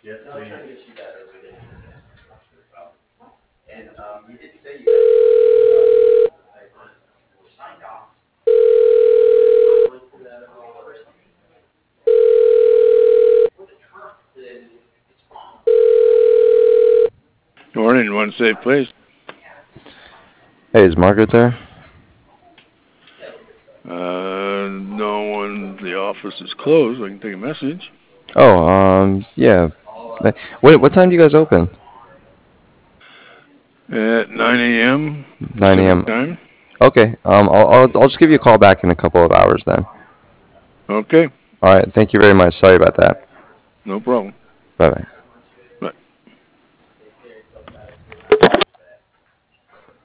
Yes, no, I'm trying to get you that every day. And you did say you had signed off. Morning, one safe place. Hey, is Margaret there? No one. The office is closed. I can take a message. Oh, yeah. What time do you guys open? At 9 a.m. 9 Pacific a.m. time. Okay. I'll just give you a call back in a couple of hours then. Okay, All right. Thank you very much. Sorry about that. no problem. Bye bye.